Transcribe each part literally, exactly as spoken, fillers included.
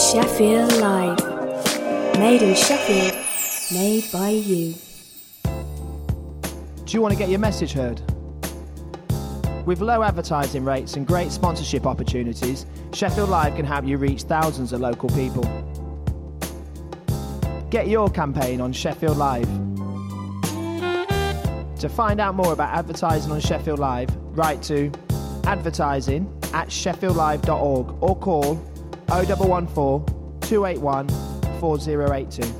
Sheffield Live. Made in Sheffield, made by you. Do you want to get your message heard? With low advertising rates and great sponsorship opportunities, Sheffield Live can help you reach thousands of local people. Get your campaign on Sheffield Live. To find out more about advertising on Sheffield Live, write to advertising at sheffield live dot org or call oh one one four, two eight one, four oh eight two.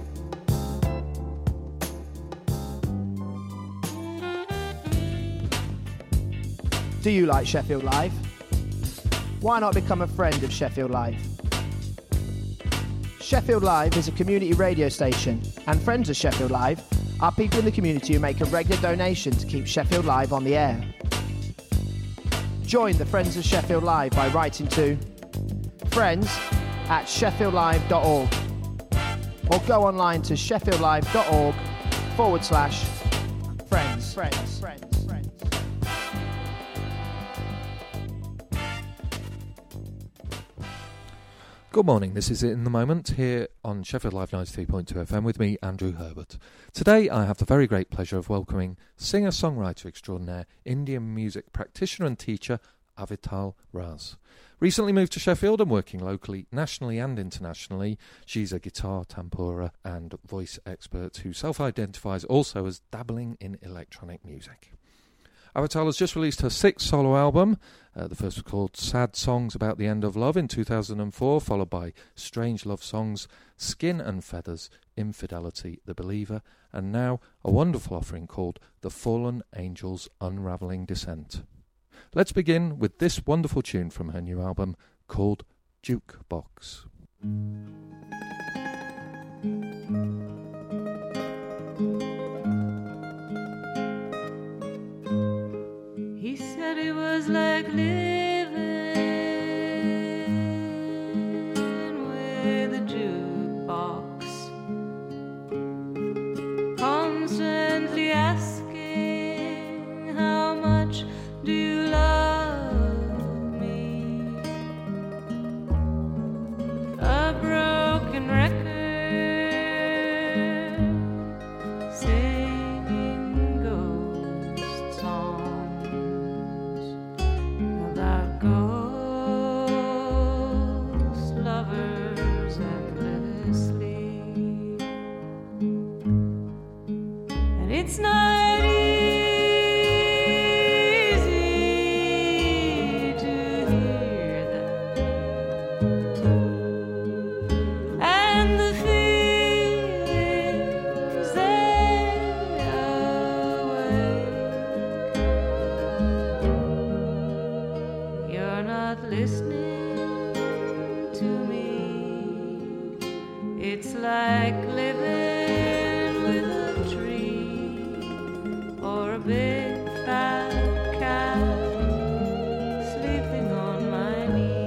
Do you like Sheffield Live? Why not become a friend of Sheffield Live? Sheffield Live is a community radio station, and friends of Sheffield Live are people in the community who make a regular donation to keep Sheffield Live on the air. Join the Friends of Sheffield Live by writing to friends at sheffield live dot org or go online to sheffield live dot org forward slash friends. Friends. Friends. Good morning, this is In the Moment here on Sheffield Live ninety-three point two F M with me, Andrew Herbert. Today I have the very great pleasure of welcoming singer-songwriter extraordinaire, Indian music practitioner and teacher, Avital Raz. Recently moved to Sheffield and working locally, nationally and internationally, she's a guitar, tempura and voice expert who self-identifies also as dabbling in electronic music. Avital has just released her sixth solo album. Uh, the first was called Sad Songs About the End of Love in two thousand four, followed by Strange Love Songs, Skin and Feathers, Infidelity, The Believer, and now a wonderful offering called The Fallen Angels' Unravelling Descent. Let's begin with this wonderful tune from her new album called Jukebox. He said it was like living with a jukebox, constantly asking, how much do you love me? A broken record singing ghost songs about ghost lovers endlessly. And it's not easy to hear that, and the feelings they awake. You're not listening to me. It's like living with a tree or a big fat cat sleeping on my knee.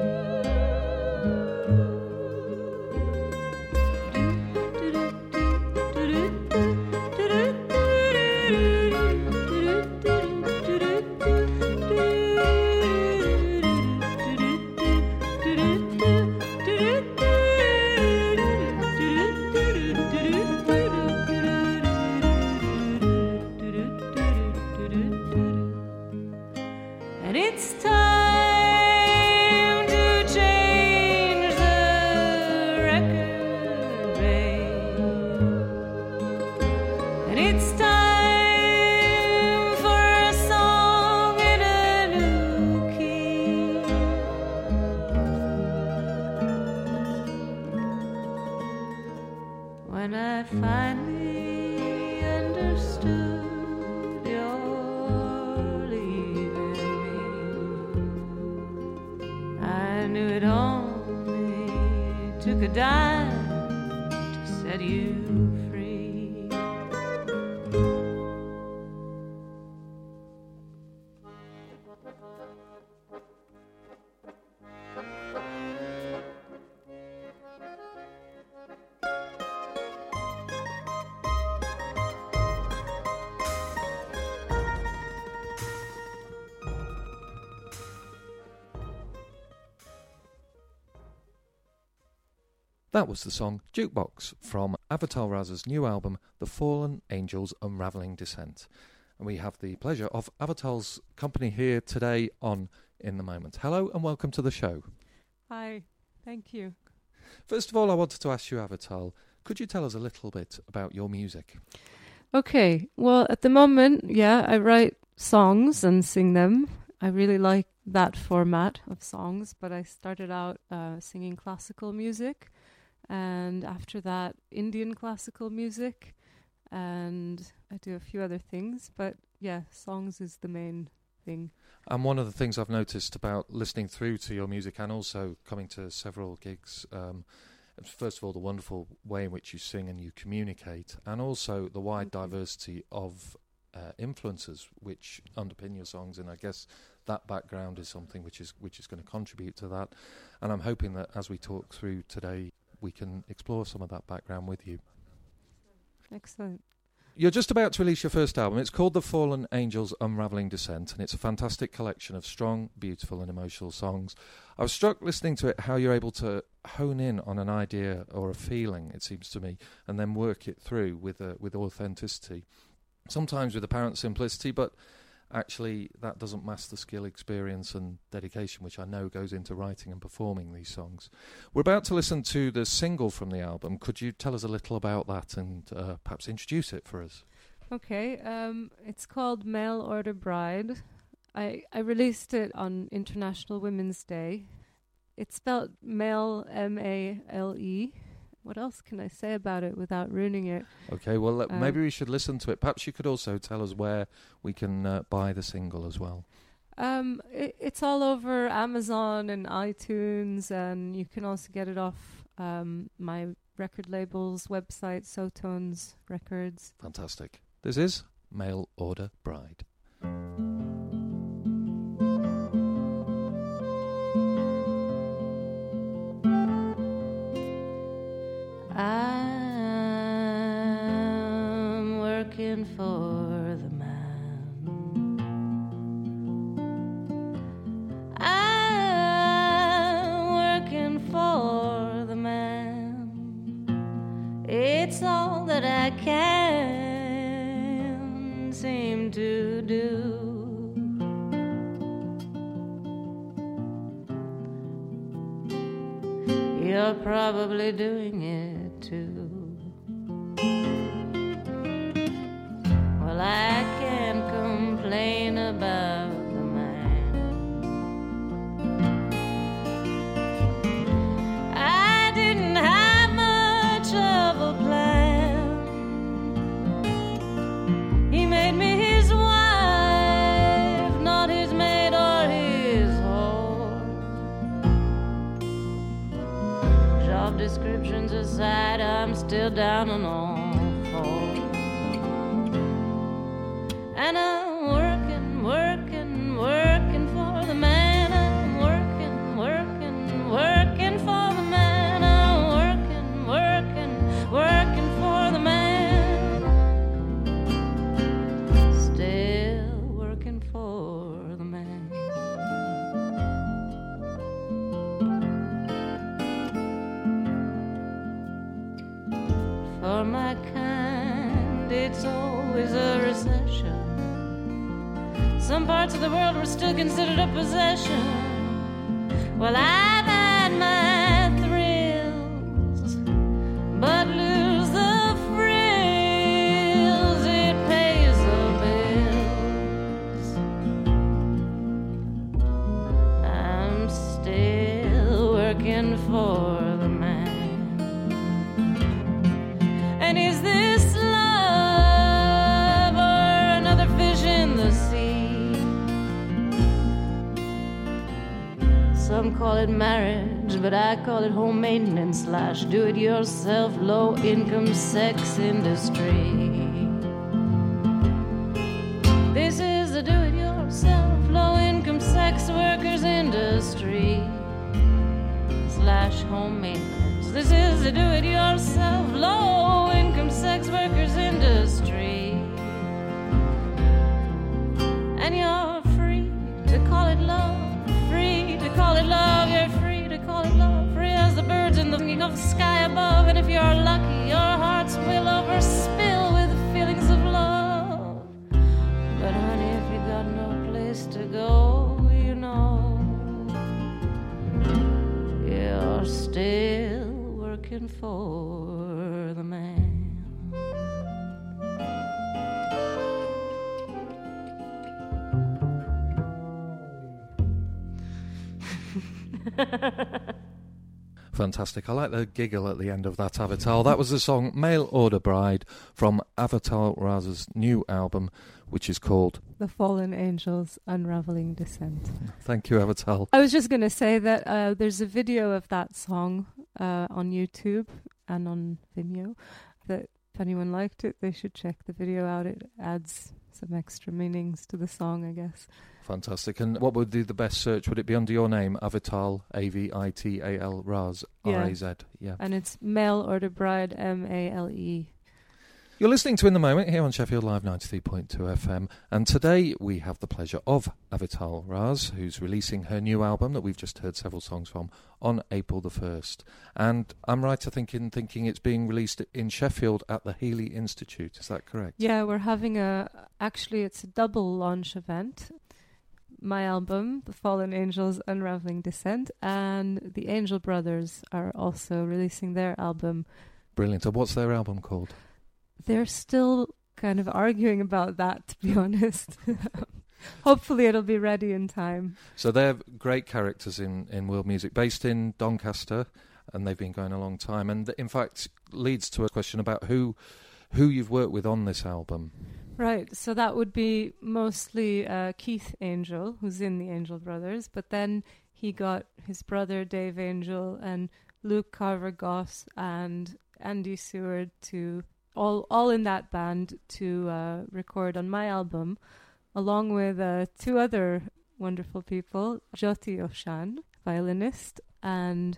And it's time to change the record, babe. And it's time for a song in a new key. When I finally understood you're leaving me, I knew it only took a dime to set you free. That was the song Jukebox from Avatal Raz's new album, The Fallen Angels Unraveling Descent. And we have the pleasure of Avatal's company here today on In the Moment. Hello and welcome to the show. Hi, thank you. First of all, I wanted to ask you, Avatal, could you tell us a little bit about your music? Okay, well, at the moment, yeah, I write songs and sing them. I really like that format of songs, but I started out uh, singing classical music, and after that, Indian classical music, and I do a few other things, but yeah, songs is the main thing. And one of the things I've noticed about listening through to your music and also coming to several gigs, um, first of all, the wonderful way in which you sing and you communicate, and also the wide Thank you. diversity of uh, influences which underpin your songs, and I guess that background is something which is which is going to contribute to that. And I'm hoping that as we talk through today, we can explore some of that background with you. Excellent. You're just about to release your first album. It's called The Fallen Angels Unraveling Descent, and it's a fantastic collection of strong, beautiful and emotional songs. I was struck listening to it how you're able to hone in on an idea or a feeling, it seems to me, and then work it through with uh, with authenticity. Sometimes with apparent simplicity, but actually that doesn't mask the skill, experience and dedication which I know goes into writing and performing these songs. We're about to listen to the single from the album. Could you tell us a little about that and uh, perhaps introduce it for us? Okay, um, it's called Mail Order Bride. I, I released it on International Women's Day. It's spelled male, M A L E. What else can I say about it without ruining it? Okay, well, uh, Um, maybe we should listen to it. Perhaps you could also tell us where we can uh, buy the single as well. Um, it, it's all over Amazon and iTunes, and you can also get it off um, my record label's website, Sotones Records. Fantastic. This is Mail Order Bride. I'm working for the man. I'm working for the man. It's all that I can seem to do. You're probably doing it too. Well, I can't complain about the man. I didn't have much of a plan. He made me his wife, not his maid or his whore. Job descriptions aside, I'm still down on all fours. And I'm working, working, working for the man. I'm working, working, working for the man. I'm working, working, working for the man. Still working for the man. For my kind, it's always a recession. Some parts of the world were still considered a possession. Well, I've had my thrills, but lose the frills. It pays the bills. I'm still working for the man. And is this love or another fish in the sea? Some call it marriage, but I call it home maintenance slash do-it-yourself low-income sex industry. This is the do-it-yourself low-income sex workers industry slash home maintenance. This is the do-it-yourself low-income sex workers industry. And you're free to call it love, free to call it love. You're free to call it love, free as the birds in the of the sky above. above, and if you're lucky, your hearts will overspill with feelings of love. But honey, if you got no place to go, you know, you're still working for the man. Fantastic. I like the giggle at the end of that, Avital. That was the song Mail Order Bride from Avital Raz's new album, which is called The Fallen Angels Unraveling Descent. Thank you, Avital. I was just going to say that uh, there's a video of that song uh, on YouTube and on Vimeo that if anyone liked it, they should check the video out. It adds some extra meanings to the song, I guess. Fantastic. And what would be the best search? Would it be under your name, Avital, A V I T A L, Raz, Yeah. R A Z? Yeah. And it's Mail Order Bride, M A L E. You're listening to In the Moment here on Sheffield Live ninety-three point two F M, and today we have the pleasure of Avital Raz, who's releasing her new album that we've just heard several songs from on April the first. And I'm right to think in thinking it's being released in Sheffield at the Healy Institute, is that correct? Yeah, we're having a, actually it's a double launch event. My album, The Fallen Angels Unraveling Descent, and the Angel Brothers are also releasing their album. Brilliant. And what's their album called? They're still kind of arguing about that, to be honest. Hopefully it'll be ready in time. So they're great characters in, in world music, based in Doncaster, and they've been going a long time. And in fact, leads to a question about who who you've worked with on this album. Right, so that would be mostly uh, Keith Angel, who's in the Angel Brothers, but then he got his brother Dave Angel and Luke Carver-Goss and Andy Seward to all all in that band to uh, record on my album, along with uh, two other wonderful people, Jyoti Oshan, violinist, and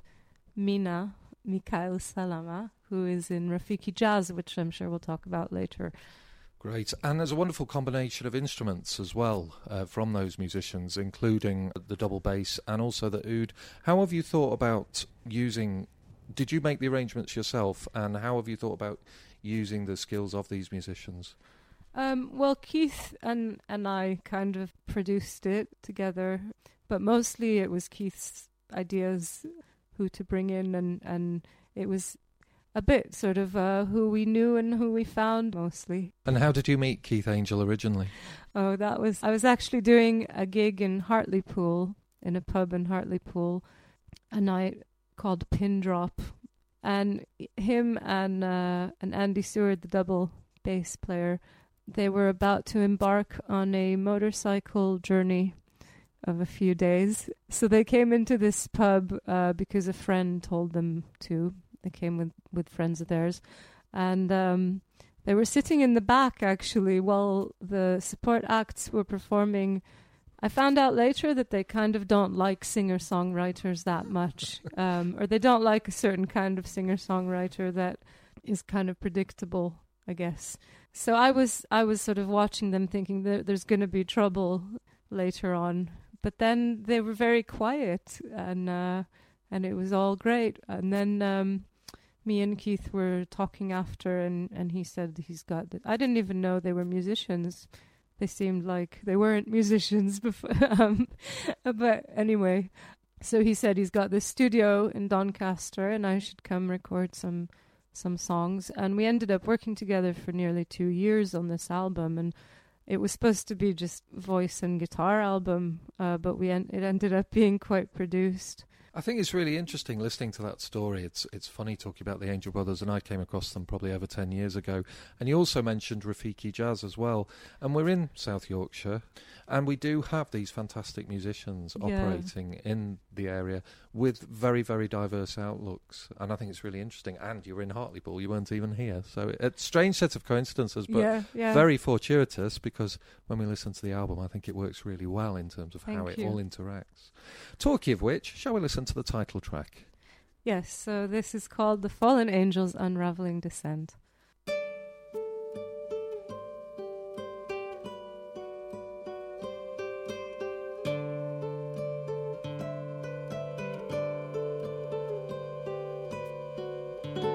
Mina Mikhail Salama, who is in Rafiki Jazz, which I'm sure we'll talk about later. Great. And there's a wonderful combination of instruments as well uh, from those musicians, including the double bass and also the oud. How have you thought about using... Did you make the arrangements yourself, and how have you thought about using the skills of these musicians? Um, well, Keith and, and I kind of produced it together, but mostly it was Keith's ideas, who to bring in, and, and it was a bit sort of uh, who we knew and who we found mostly. And how did you meet Keith Angel originally? Oh, that was... I was actually doing a gig in Hartlepool, in a pub in Hartlepool, a night called Pin Drop. And him and uh, and Andy Seward, the double bass player, they were about to embark on a motorcycle journey of a few days. So they came into this pub uh, because a friend told them to. They came with, with friends of theirs. And um, they were sitting in the back, actually, while the support acts were performing. I found out later that they kind of don't like singer-songwriters that much, um, or they don't like a certain kind of singer-songwriter that is kind of predictable, I guess. So I was I was sort of watching them thinking that there's going to be trouble later on, but then they were very quiet, and uh, and it was all great. And then um, me and Keith were talking after, and, and he said he's got... The, I didn't even know they were musicians. They seemed like they weren't musicians before. um, but anyway, so he said he's got this studio in Doncaster and I should come record some some songs. And we ended up working together for nearly two years on this album. And it was supposed to be just voice and guitar album, uh, but we en- it ended up being quite produced. I think it's really interesting listening to that story. It's it's funny talking about the Angel Brothers, and I came across them probably over ten years ago. And you also mentioned Rafiki Jazz as well. And we're in South Yorkshire, and we do have these fantastic musicians Yeah. operating in the area with very, very diverse outlooks. And I think it's really interesting. And you were in Hartlepool, you weren't even here. So it's a strange set of coincidences, but yeah, yeah. very fortuitous, because when we listen to the album, I think it works really well in terms of how Thank it you. all interacts. Talking of which, shall we listen to the title track? Yes, so this is called The Fallen Angels Unraveling Descent. Thank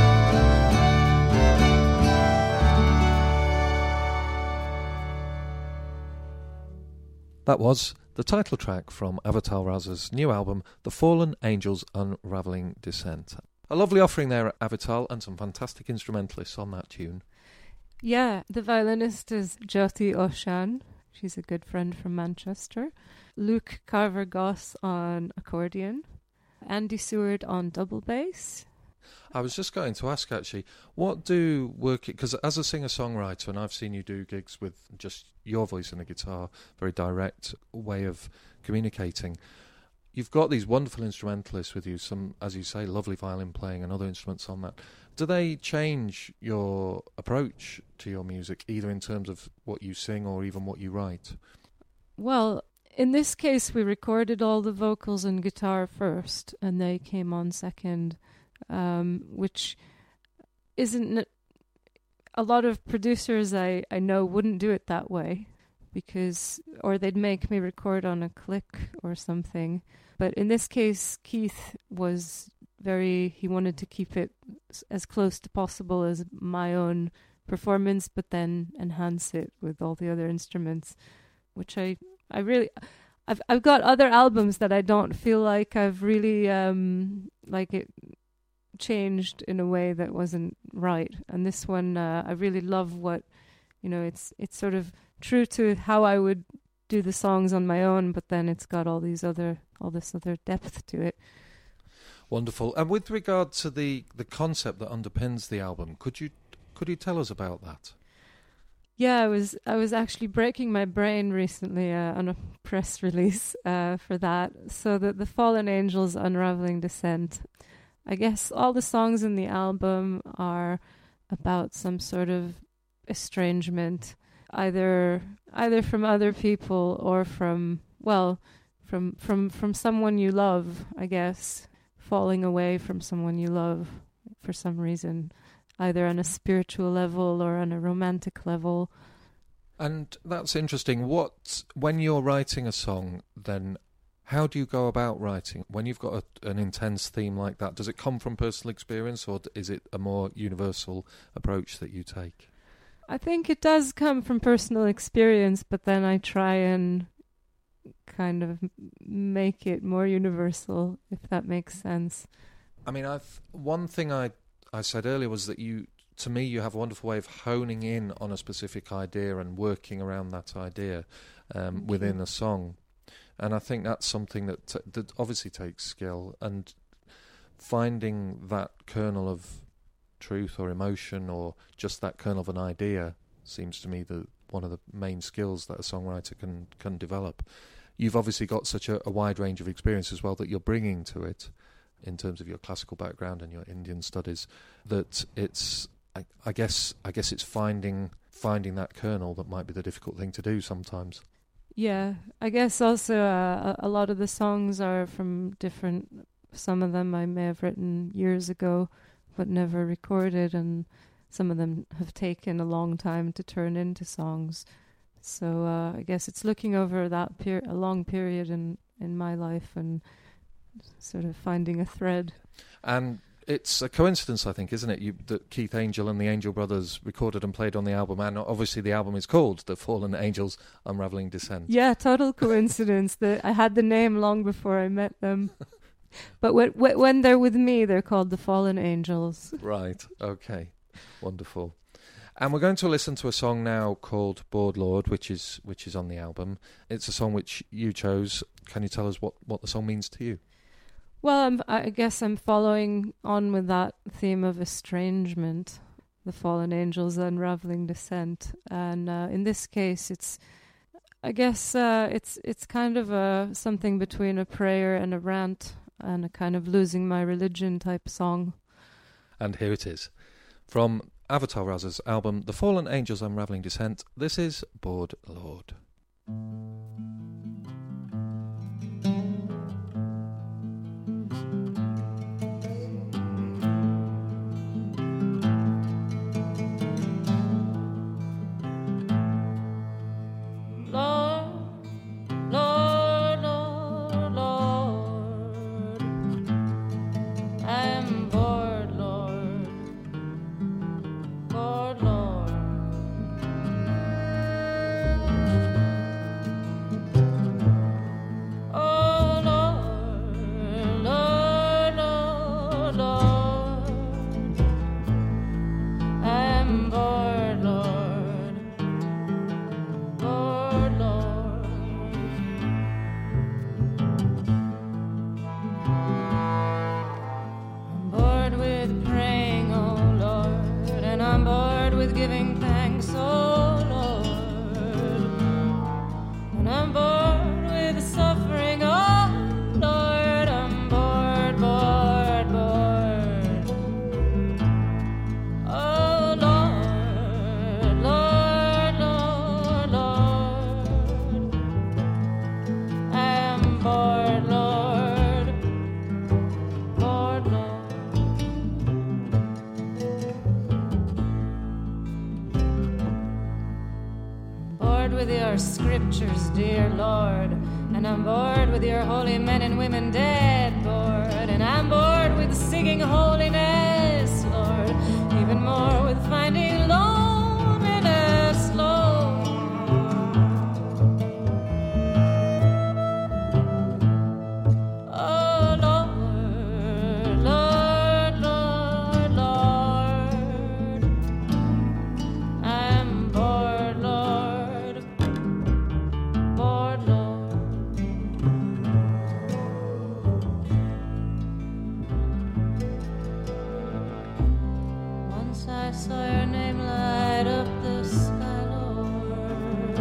That was the title track from Avatar Raz's new album, The Fallen Angels Unraveling Descent. A lovely offering there at Avatar and some fantastic instrumentalists on that tune. Yeah, the violinist is Jyoti Oshan. She's a good friend from Manchester. Luke Carver-Goss on accordion. Andy Seward on double bass. I was just going to ask, actually, what do work... Because as a singer-songwriter, and I've seen you do gigs with just your voice and a guitar, very direct way of communicating. You've got these wonderful instrumentalists with you, some, as you say, lovely violin playing and other instruments on that. Do they change your approach to your music, either in terms of what you sing or even what you write? Well, in this case, we recorded all the vocals and guitar first, and they came on second. Um, which isn't... A lot of producers I, I know wouldn't do it that way, because... Or they'd make me record on a click or something. But in this case, Keith was very... He wanted to keep it as close to possible as my own performance, but then enhance it with all the other instruments, which I, I really... I've I've got other albums that I don't feel like I've really... Um, like it... changed in a way that wasn't right, and this one uh, I really love what you know it's it's sort of true to how I would do the songs on my own, but then it's got all these other all this other depth to it. Wonderful. And with regard to the the concept that underpins the album, could you could you tell us about that? Yeah, I was I was actually breaking my brain recently uh, on a press release uh, for that. So that the Fallen Angels Unraveling Descent, I guess all the songs in the album are about some sort of estrangement, either either from other people or from well, from from from someone you love, I guess, falling away from someone you love for some reason, either on a spiritual level or on a romantic level. And that's interesting. What when you're writing a song, then how do you go about writing? When you've got a, an intense theme like that, does it come from personal experience, or is it a more universal approach that you take? I think it does come from personal experience, but then I try and kind of make it more universal, if that makes sense. I mean, I've one thing I I said earlier was that you, to me, you have a wonderful way of honing in on a specific idea and working around that idea um, within a song. And I think that's something that, t- that obviously takes skill, and finding that kernel of truth or emotion or just that kernel of an idea seems to me the one of the main skills that a songwriter can, can develop. You've obviously got such a, a wide range of experience as well that you're bringing to it in terms of your classical background and your Indian studies, that it's, I, I guess I guess it's finding finding that kernel that might be the difficult thing to do sometimes. Yeah, I guess also uh, a lot of the songs are from different... Some of them I may have written years ago, but never recorded, and some of them have taken a long time to turn into songs. So uh, I guess it's looking over that per- a long period in, in my life and sort of finding a thread. And it's a coincidence, I think, isn't it, you, that Keith Angel and the Angel Brothers recorded and played on the album, and obviously the album is called The Fallen Angels Unraveling Descent. Yeah, total coincidence. that I had the name long before I met them. But when, when they're with me, they're called The Fallen Angels. Right, okay, wonderful. And we're going to listen to a song now called Bored Lord, which is which is on the album. It's a song which you chose. Can you tell us what, what the song means to you? Well, I'm, I guess I'm following on with that theme of estrangement, the Fallen Angels Unraveling Descent, and uh, in this case, it's, I guess, uh, it's it's kind of a something between a prayer and a rant, and a kind of losing my religion type song. And here it is, from Avatar Raz's album, The Fallen Angels Unraveling Descent. This is Bored Lord. your scriptures, dear Lord. And I'm bored with your holy men and women dead bored. And I'm bored with singing holiness, Lord. Even more with finding loneliness, Lord. Oh, Lord, Lord, Lord, Lord. I'm bored, Lord, bored, Lord. Once I saw your name light up the sky, Lord.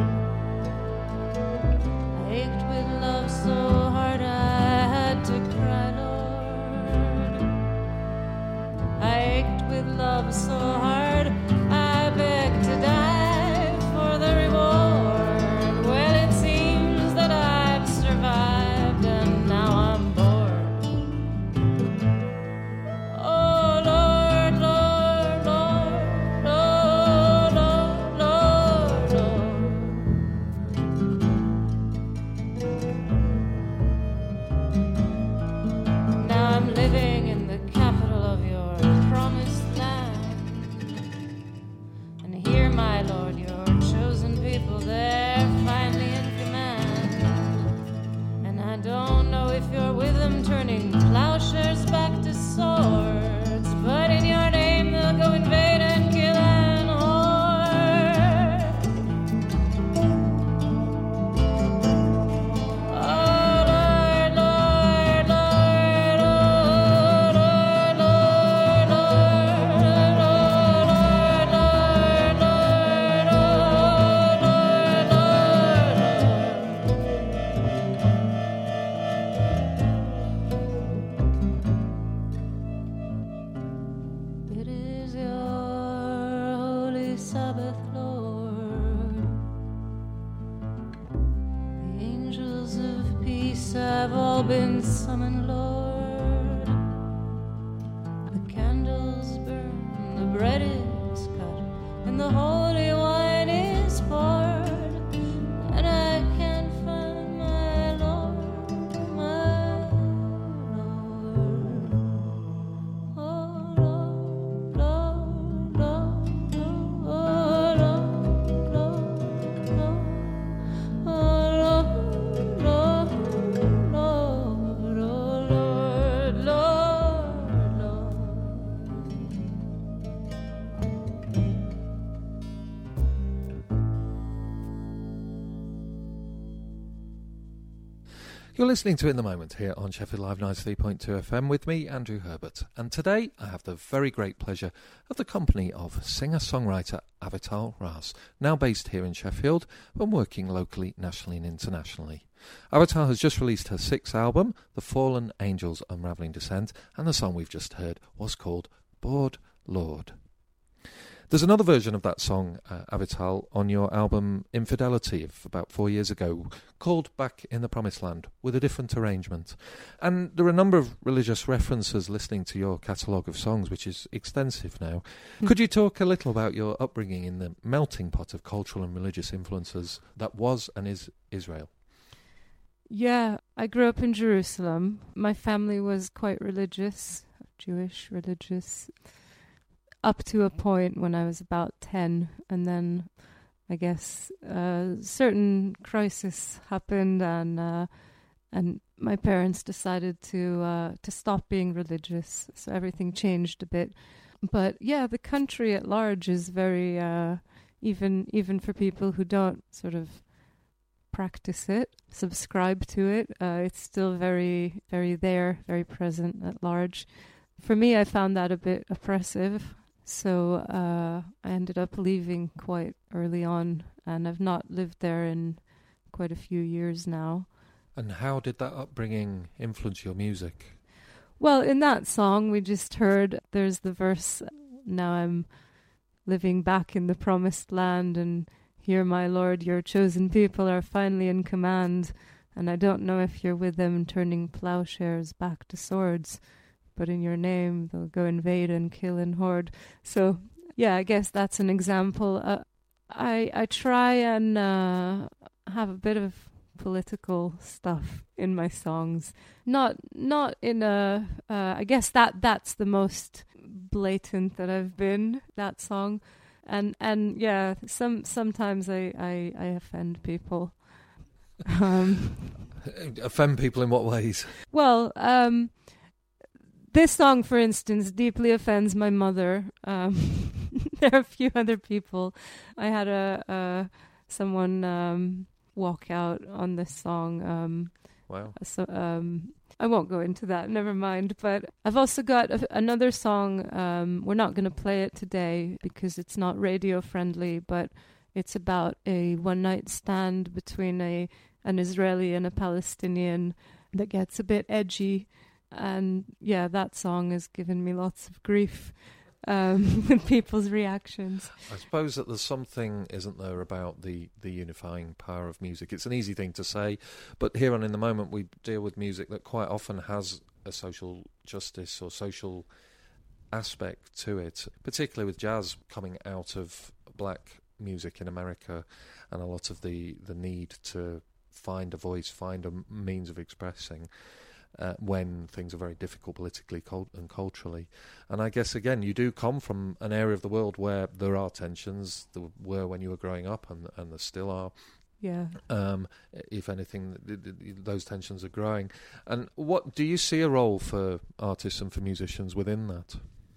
I ached with love so hard I had to cry, Lord. I ached with love so hard I begged to die for the reward. Well, it seems that I've survived and now I'm bored. Oh, Lord, Lord, Lord, Lord, Lord, Lord, Lord. Now I'm living in the capital of your promised land. And here, my Lord, your chosen people, they're finally in command. And I don't know if you're with them, turning plowshares back to swords. But in your name they'll go invade and kill and hoard. Oh, Lord, Lord, Lord, oh, Lord, Lord, Lord, Lord, Lord, Lord, Lord, It is your holy Sabbath, Lord. The angels of peace have all been summoned, Lord. The candles burn, the bread is cut, and the holy wine is poured. And I can't find my Lord, my Lord. Oh, Lord, Lord, Lord, oh, Lord, Lord, Lord. Oh, Lord, Lord, Lord, oh, Lord, Lord, Lord. You're listening to In the Moment here on Sheffield Live ninety-three point two F M with me, Andrew Herbert. And today I have the very great pleasure of the company of singer-songwriter Avital Ras, now based here in Sheffield and working locally, nationally and internationally. Avital has just released her sixth album, The Fallen Angels Unravelling Descent, and the song we've just heard was called Bored Lord. There's another version of that song, uh, Avital, on your album Infidelity of about four years ago, called Back in the Promised Land, with a different arrangement. And there are a number of religious references listening to your catalogue of songs, which is extensive now. Mm. Could you talk a little about your upbringing in the melting pot of cultural and religious influences that was and is Israel? Yeah, I grew up in Jerusalem. My family was quite religious, Jewish, religious, up to a point when I was about ten, and then I guess a certain crisis happened, and uh, and my parents decided to uh, to stop being religious, so everything changed a bit. But yeah, the country at large is very uh, even even for people who don't sort of practice it, subscribe to it. Uh, it's still very very there, very present at large. For me, I found that a bit oppressive. So uh, I ended up leaving quite early on, and I've not lived there in quite a few years now. And how did that upbringing influence your music? Well, in that song we just heard, there's the verse, now I'm living back in the promised land, and here, my Lord, your chosen people are finally in command, and I don't know if you're with them turning plowshares back to swords, but in your name they'll go invade and kill and hoard. So, yeah, I guess that's an example. Uh, I I try and uh, have a bit of political stuff in my songs. Not not in a. Uh, I guess that that's the most blatant that I've been. That song, and and yeah, some sometimes I I, I offend people. Um, offend people in what ways? Well, um, this song, for instance, deeply offends my mother. Um, there are a few other people. I had a, a someone um, walk out on this song. Um, wow. So um, I won't go into that. Never mind. But I've also got a, another song. Um, we're not going to play it today because it's not radio friendly. But it's about a one night stand between a an Israeli and a Palestinian that gets a bit edgy. And yeah, that song has given me lots of grief um, with people's reactions. I suppose that there's something, isn't there, about the, the unifying power of music. It's an easy thing to say, but here on In the Moment we deal with music that quite often has a social justice or social aspect to it, particularly with jazz coming out of black music in America and a lot of the, the need to find a voice, find a means of expressing Uh, when things are very difficult politically cult- and culturally. And I guess, again, you do come from an area of the world where there are tensions, there were when you were growing up, and, and there still are. Yeah. Um, if anything, th- th- those tensions are growing. And what do you see a role for artists and for musicians within that?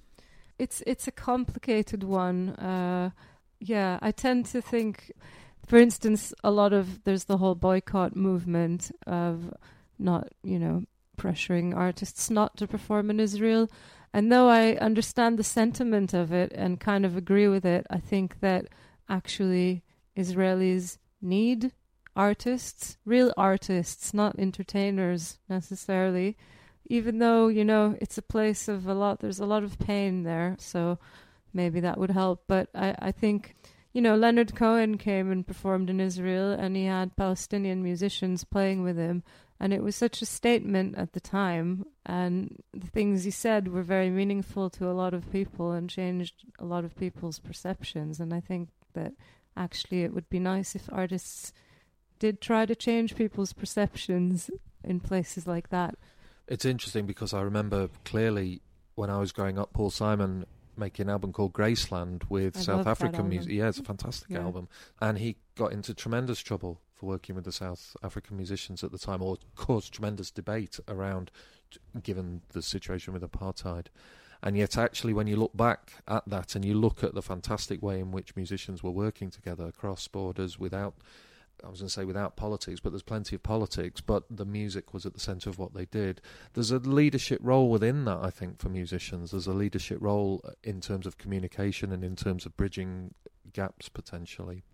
It's, it's a complicated one. Uh, yeah, I tend to think, for instance, a lot of, there's the whole boycott movement of not, you know, pressuring artists not to perform in Israel. And though I understand the sentiment of it and kind of agree with it, I think that actually Israelis need artists, real artists, not entertainers necessarily, even though, you know, it's a place of a lot, there's a lot of pain there, so maybe that would help. But I, I think, you know, Leonard Cohen came and performed in Israel, and he had Palestinian musicians playing with him. And it was such a statement at the time, and the things he said were very meaningful to a lot of people and changed a lot of people's perceptions. And I think that actually it would be nice if artists did try to change people's perceptions in places like that. It's interesting because I remember clearly when I was growing up, Paul Simon making an album called Graceland with I South African music. Yeah, it's a Mm-hmm. fantastic Yeah. album. And he got into tremendous trouble for working with the South African musicians at the time, or caused tremendous debate around, given the situation with apartheid. And yet actually when you look back at that and you look at the fantastic way in which musicians were working together across borders without, I was going to say without politics, but there's plenty of politics, but the music was at the centre of what they did. There's a leadership role within that, I think, for musicians. There's a leadership role in terms of communication and in terms of bridging gaps, potentially.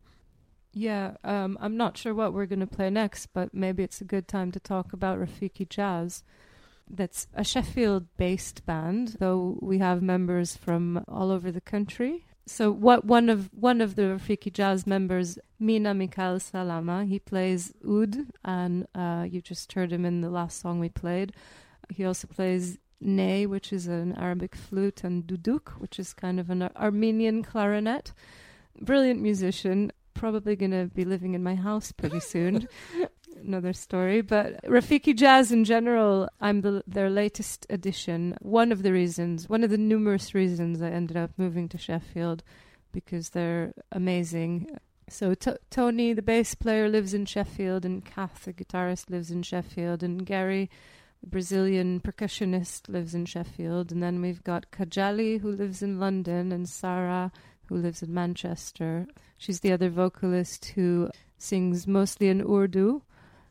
Yeah, um, I'm not sure what we're going to play next, but maybe it's a good time to talk about Rafiki Jazz. That's a Sheffield-based band, though we have members from all over the country. So what one of one of the Rafiki Jazz members, Mina Mikhail Salama, he plays oud, and uh, you just heard him in the last song we played. He also plays ney, which is an Arabic flute, and duduk, which is kind of an Armenian clarinet. Brilliant musician. Probably going to be living in my house pretty soon. Another story. But Rafiki Jazz in general, I'm the, their latest addition. One of the reasons, one of the numerous reasons I ended up moving to Sheffield, because they're amazing. So T- Tony, the bass player, lives in Sheffield, and Kath, the guitarist, lives in Sheffield, and Gary, the Brazilian percussionist, lives in Sheffield. And then we've got Kajali, who lives in London, and Sarah, who lives in Manchester. She's the other vocalist who sings mostly in Urdu.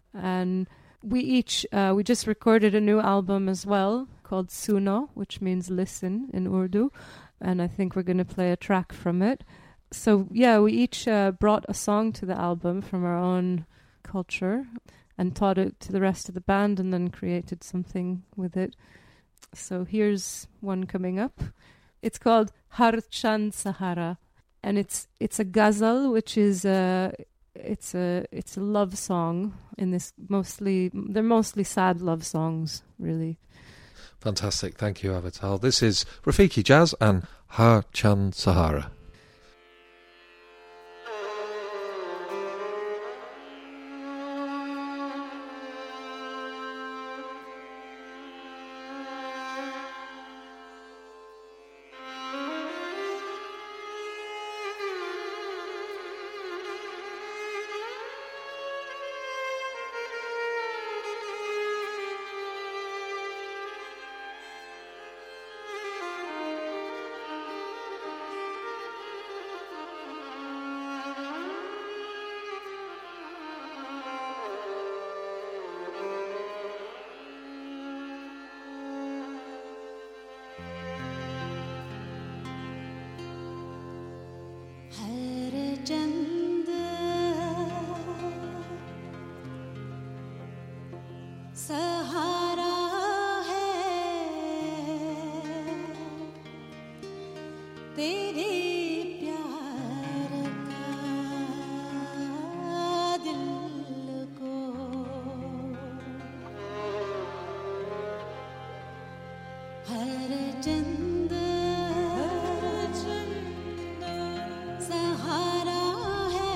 And we each, uh, we just recorded a new album as well called Suno, which means listen in Urdu. And I think we're going to play a track from it. So, yeah, we each uh, brought a song to the album from our own culture and taught it to the rest of the band and then created something with it. So here's one coming up. It's called Harchan Sahara, and it's it's a ghazal, which is a it's a it's a love song. In this mostly they're mostly sad love songs, really. Fantastic, thank you, Avital. This is Rafiki Jazz and Harchan Sahara. सहारा है तेरे प्यार का दिल को हर चंद सहारा है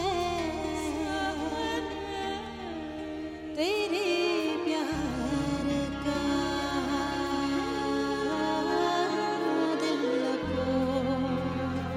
तेरे प्यार का दिल को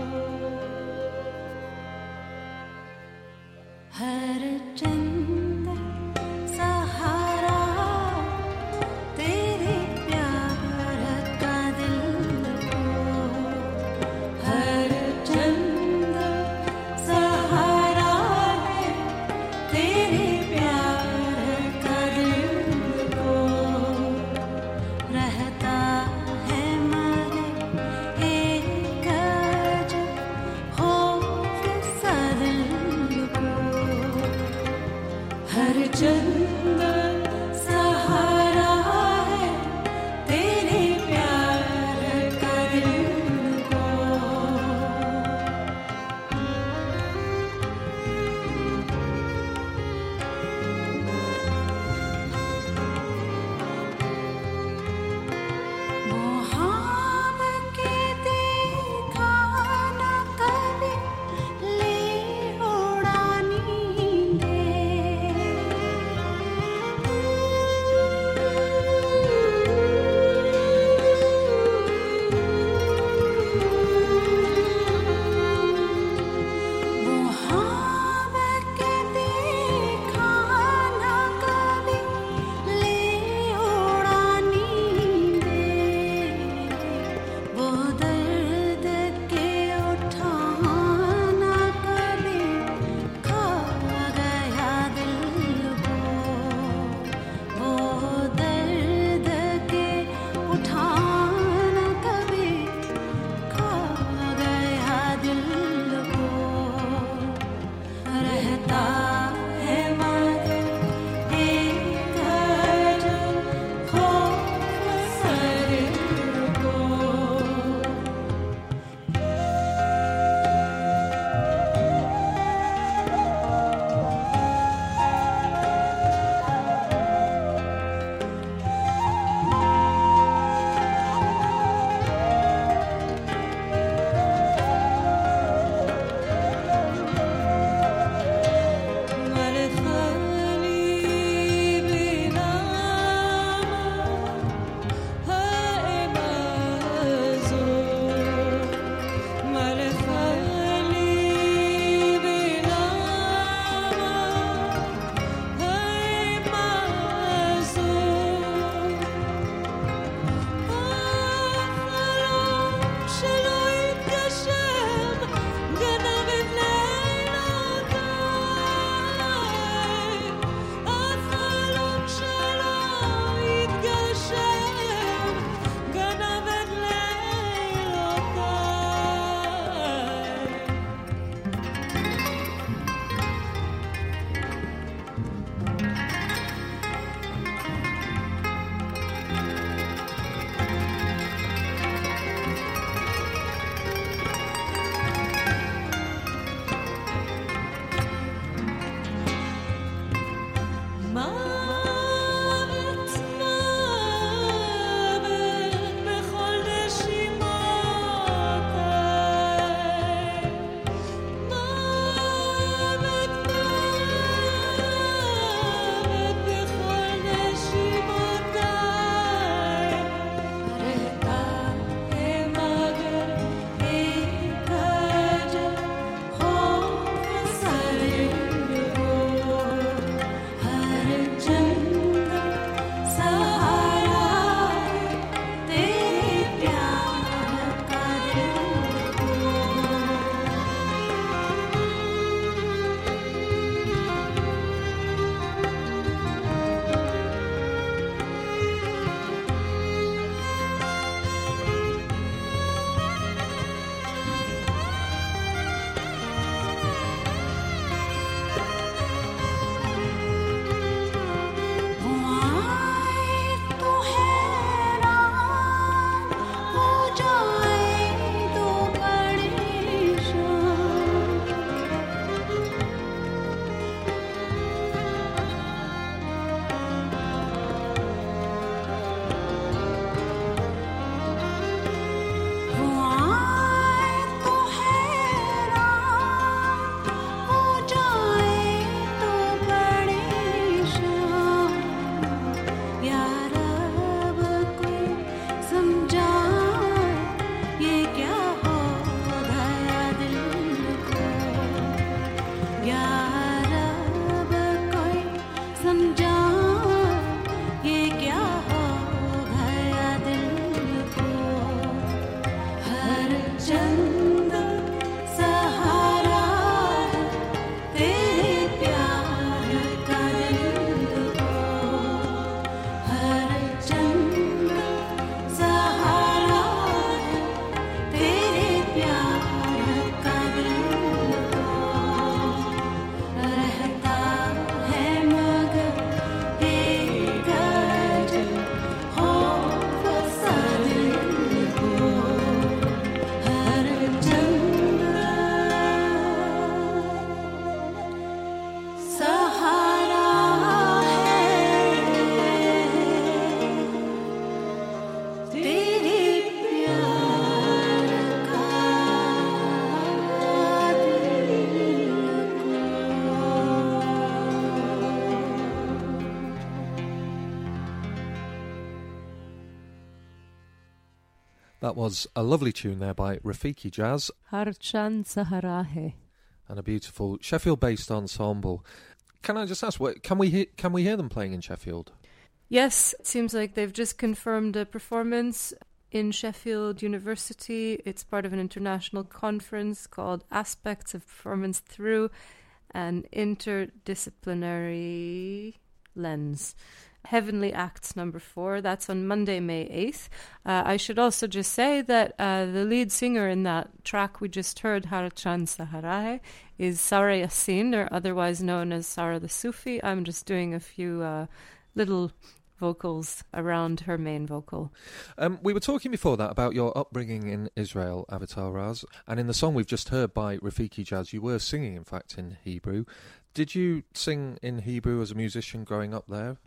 That was a lovely tune there by Rafiki Jazz Harchan Saharahe. and a beautiful Sheffield-based ensemble. Can I just ask, what, can we hear, can we hear them playing in Sheffield? Yes, it seems like they've just confirmed a performance in Sheffield University. It's part of an international conference called Aspects of Performance Through an Interdisciplinary Lens. Heavenly Acts number four. That's on Monday, May eighth. Uh, I should also just say that uh, the lead singer in that track we just heard, Harchan Saharahe, is Sarah Yassin, or otherwise known as Sarah the Sufi. I'm just doing a few uh, little vocals around her main vocal. Um, we were talking before that about your upbringing in Israel, Avatar Raz, and in the song we've just heard by Rafiki Jazz, you were singing, in fact, in Hebrew. Did you sing in Hebrew as a musician growing up there?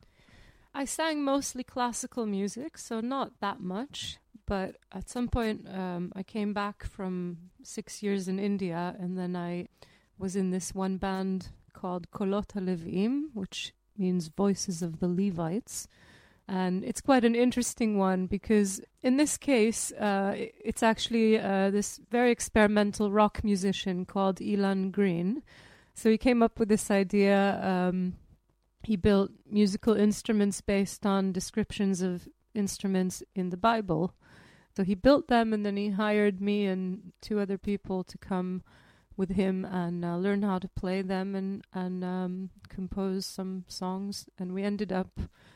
I sang mostly classical music, so not that much. But at some point, um, I came back from six years in India, and then I was in this one band called Kolot HaLevim, which means Voices of the Levites. And it's quite an interesting one because in this case, uh, it's actually uh, this very experimental rock musician called Ilan Green. So he came up with this idea. Um, he built musical instruments based on descriptions of instruments in the Bible. So he built them, and then he hired me and two other people to come with him and uh, learn how to play them and, and um, compose some songs. And we ended up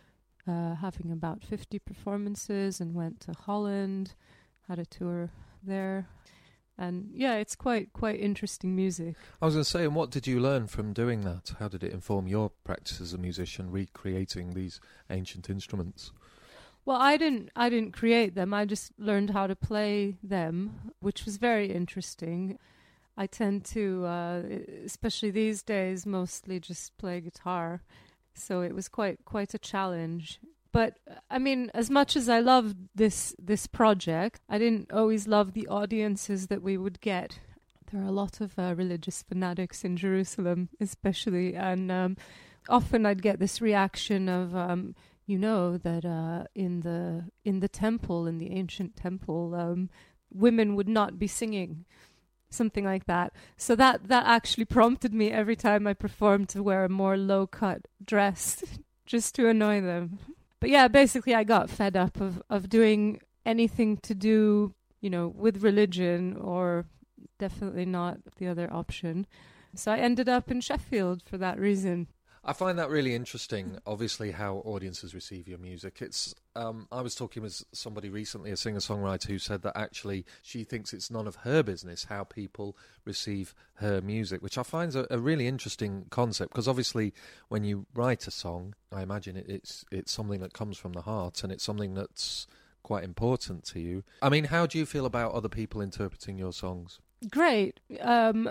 uh, having about fifty performances and went to Holland, had a tour there. And yeah, it's quite quite interesting music. I was going to say, and what did you learn from doing that? How did it inform your practice as a musician, recreating these ancient instruments? Well, I didn't I didn't create them. I just learned how to play them, which was very interesting. I tend to, uh, especially these days, mostly just play guitar. So it was quite quite a challenge. But, I mean, as much as I loved this this project, I didn't always love the audiences that we would get. There are a lot of uh, religious fanatics in Jerusalem, especially, and um, often I'd get this reaction of, um, you know, that uh, in the in the temple, in the ancient temple, um, women would not be singing, something like that. So that, that actually prompted me every time I performed to wear a more low-cut dress, just to annoy them. But yeah, basically I got fed up of, of doing anything to do, you know, with religion, or definitely not the other option. So I ended up in Sheffield for that reason. I find that really interesting, obviously, how audiences receive your music. It's um, I was talking with somebody recently, a singer-songwriter, who said that actually she thinks it's none of her business how people receive her music, which I find a, a really interesting concept, because obviously when you write a song, I imagine it, it's it's something that comes from the heart, and it's something that's quite important to you. I mean, how do you feel about other people interpreting your songs? Great. Um,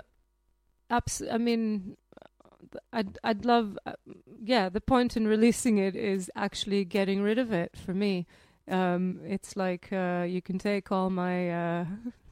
abs- I mean... I'd I'd love, uh, yeah, the point in releasing it is actually getting rid of it for me. Um, it's like uh, you can take all my uh,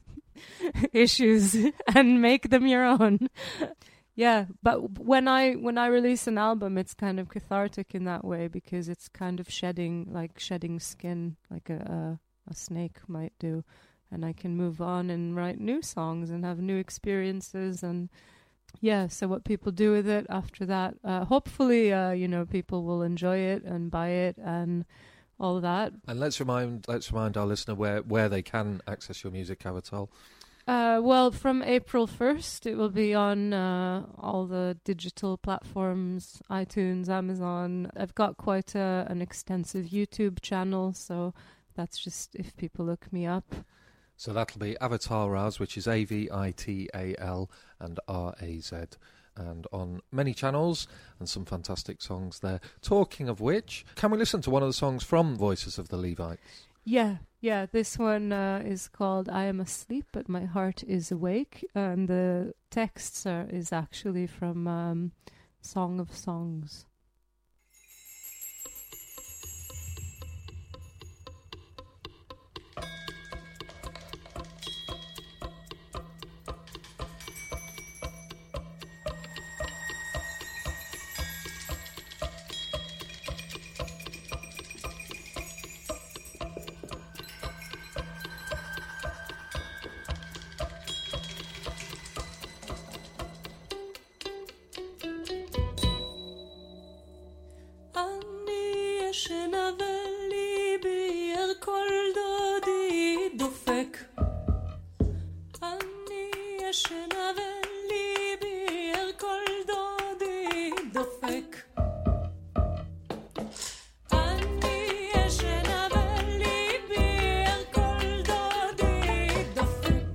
issues and make them your own. Yeah, but when I when I release an album, it's kind of cathartic in that way, because it's kind of shedding, like shedding skin, like a, a, a snake might do. And I can move on and write new songs and have new experiences. And yeah, so what people do with it after that, uh, hopefully, uh, you know, people will enjoy it and buy it and all that. And let's remind let's remind our listener where, where they can access your music, Avatar. Uh, well, from April first, it will be on uh, all the digital platforms, iTunes, Amazon. I've got quite a, an extensive YouTube channel, so that's just if people look me up. So that'll be Avatar Raz, which is A V I T A L and R A Z, and on many channels, and some fantastic songs there. Talking of which, can we listen to one of the songs from Voices of the Levites? Yeah, yeah, this one uh, is called I Am Asleep, But My Heart Is Awake, and the text are, is actually from um, Song of Songs. ישנה וליבי על כל דודי דופק. אני ישנה וליבי על כל דודי דופק. אני ישנה וליבי על כל דודי דופק.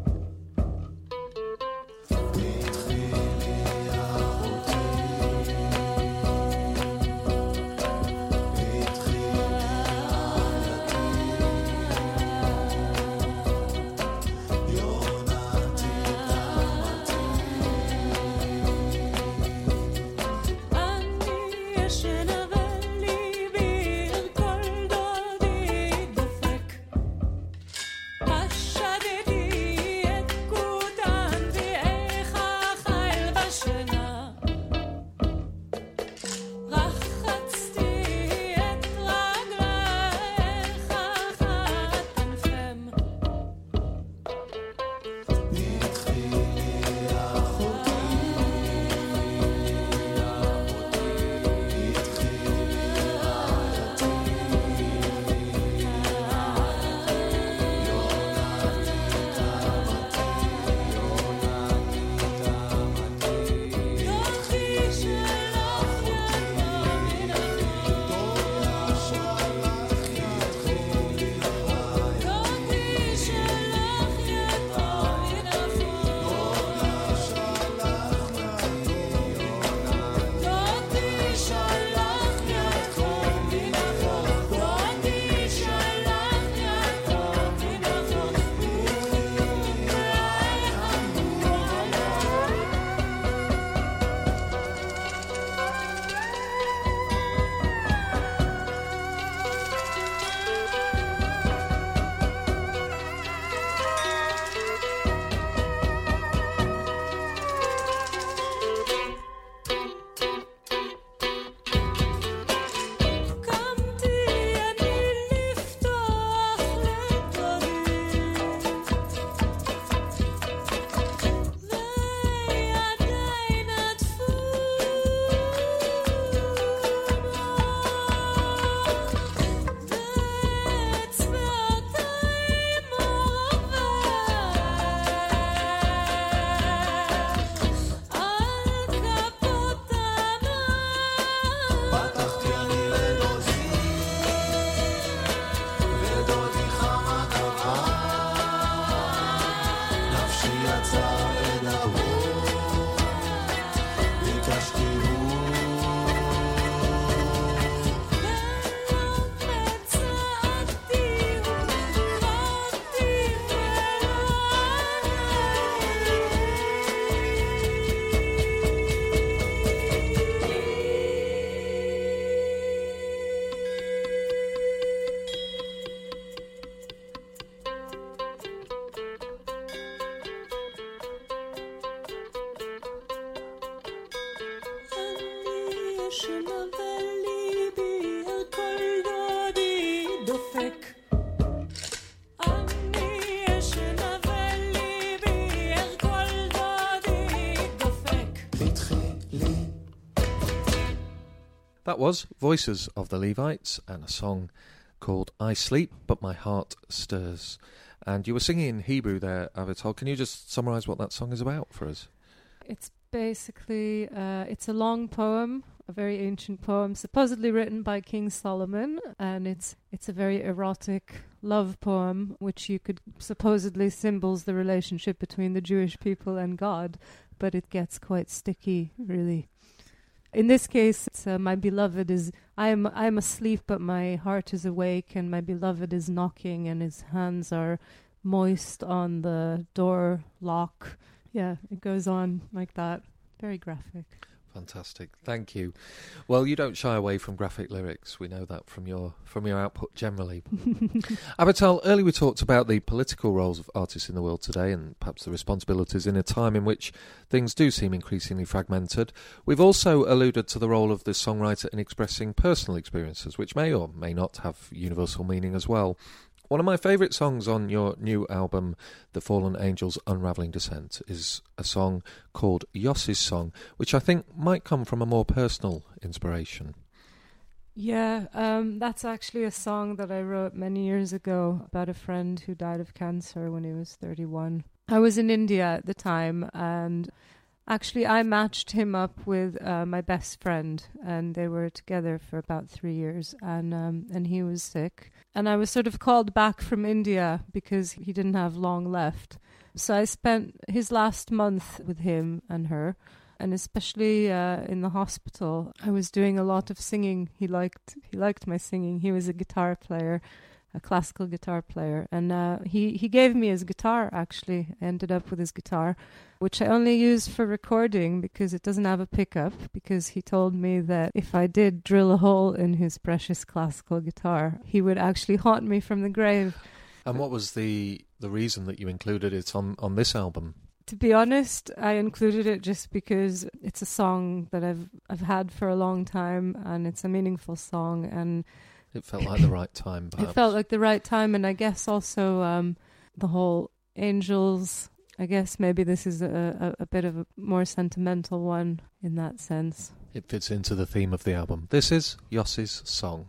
That was Voices of the Levites and a song called I Sleep But My Heart Stirs. And you were singing in Hebrew there, Avital. Can you just summarise what that song is about for us? It's basically, uh, it's a long poem, a very ancient poem, supposedly written by King Solomon, and it's it's a very erotic love poem, which you could supposedly symbols the relationship between the Jewish people and God, but it gets quite sticky, really. In this case, it's, uh, my beloved is, I am I am asleep, but my heart is awake, and my beloved is knocking, and his hands are moist on the door lock. Yeah, it goes on like that. Very graphic. Fantastic, thank you. Well, you don't shy away from graphic lyrics. We know that from your from your output generally. Avital, earlier we talked about the political roles of artists in the world today and perhaps the responsibilities in a time in which things do seem increasingly fragmented. We've also alluded to the role of the songwriter in expressing personal experiences, which may or may not have universal meaning as well. One of my favourite songs on your new album, The Fallen Angels' Unravelling Descent, is a song called Yossi's Song, which I think might come from a more personal inspiration. Yeah, um, that's actually a song that I wrote many years ago about a friend who died of cancer when he was thirty-one. I was in India at the time, and actually I matched him up with uh, my best friend, and they were together for about three years, and um, and he was sick. And I was sort of called back from India because he didn't have long left. So I spent his last month with him and her, and especially uh, in the hospital, I was doing a lot of singing. He liked he liked my singing. He was a guitar player, a classical guitar player, and uh, he he gave me his guitar. Actually, I ended up with his guitar, which I only used for recording because it doesn't have a pickup. Because he told me that if I did drill a hole in his precious classical guitar, he would actually haunt me from the grave. And what was the the reason that you included it on, on this album? To be honest, I included it just because it's a song that I've I've had for a long time, and it's a meaningful song, and It felt like the right time, perhaps. it felt like the right time, and I guess also um, the whole angels. I guess maybe this is a, a, a bit of a more sentimental one in that sense. It fits into the theme of the album. This is Yossi's song.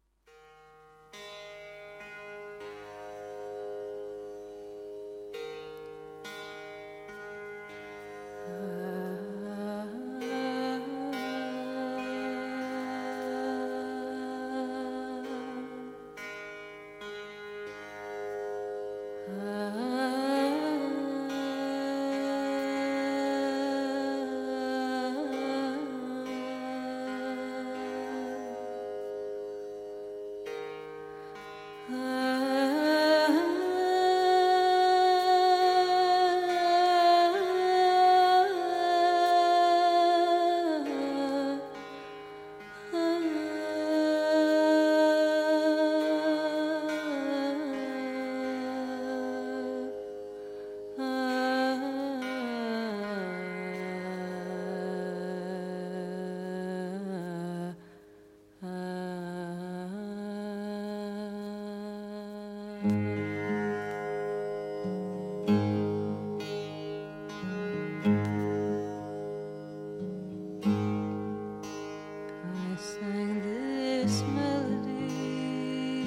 I sang this melody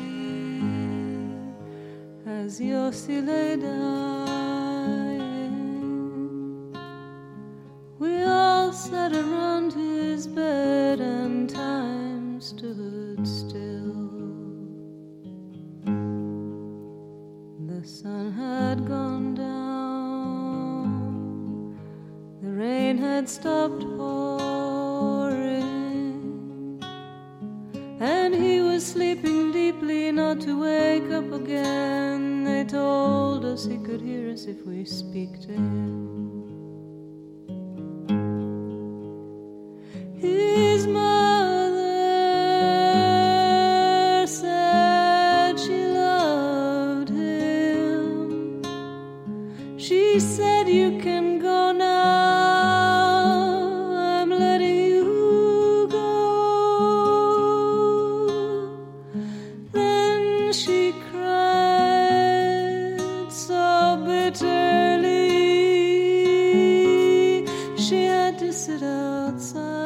as Yossi lay dying. We all sat around his bed and time stood still. The sun had gone down, the rain had stopped pouring, and he was sleeping deeply not to wake up again. They told us he could hear us if we speak to him. His mother said she loved him. She said, "You can go now, I'm letting you go." Then she cried so bitterly, she had to sit outside.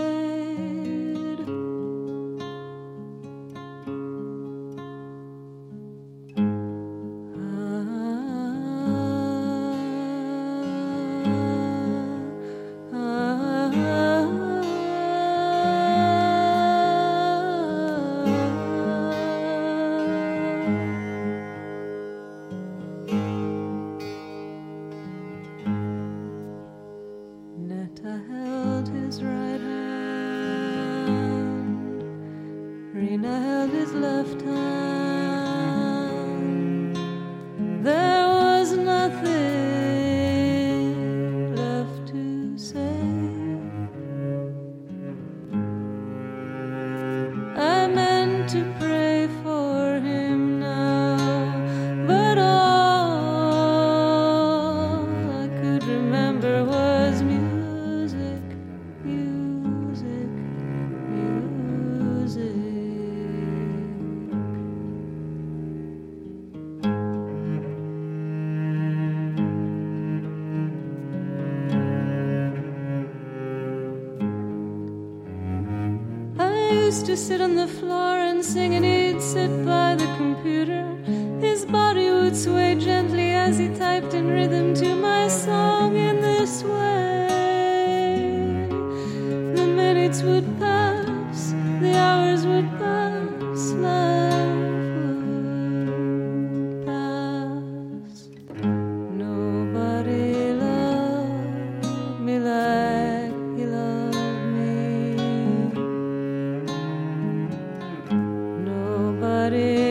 Netta held his right hand, Rena held his left hand. There was nothing left to say. I meant to pray for him now, but all I could remember was music, music, music. I used to sit on the floor and sing, and he'd sit by the computer. His body would sway gently as he typed in rhythm to my song in this way. The minutes would pass, the hours would pass, life would pass. Nobody loved me like he loved me. Nobody